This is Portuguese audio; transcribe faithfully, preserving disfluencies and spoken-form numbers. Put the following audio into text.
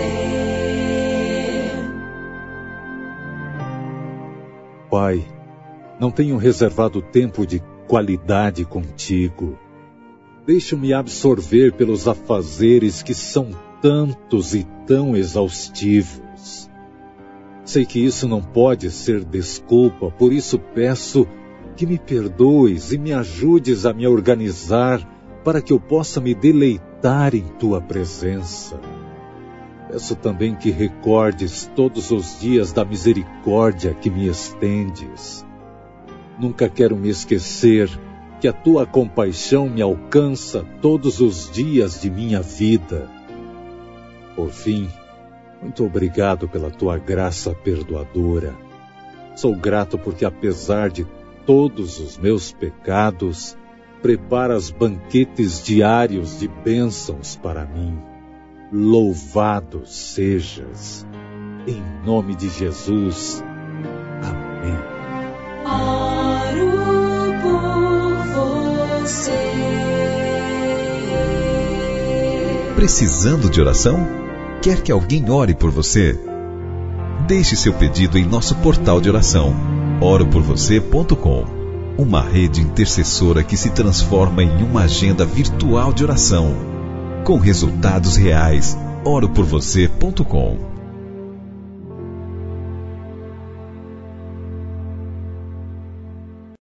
Pai, não tenho reservado tempo de qualidade contigo. Deixa-me absorver pelos afazeres que são tantos e tão exaustivos. Sei que isso não pode ser desculpa, por isso peço que me perdoes e me ajudes a me organizar para que eu possa me deleitar em tua presença. Peço também que recordes todos os dias da misericórdia que me estendes. Nunca quero me esquecer que a tua compaixão me alcança todos os dias de minha vida. Por fim, muito obrigado pela tua graça perdoadora. Sou grato porque, apesar de todos os meus pecados, preparas banquetes diários de bênçãos para mim. Louvado sejas, em nome de Jesus. Amém. Oro por você. Precisando de oração? Quer que alguém ore por você? Deixe seu pedido em nosso portal de oração, oro por você ponto com. Uma rede intercessora que se transforma em uma agenda virtual de oração, com resultados reais. oro por você ponto com.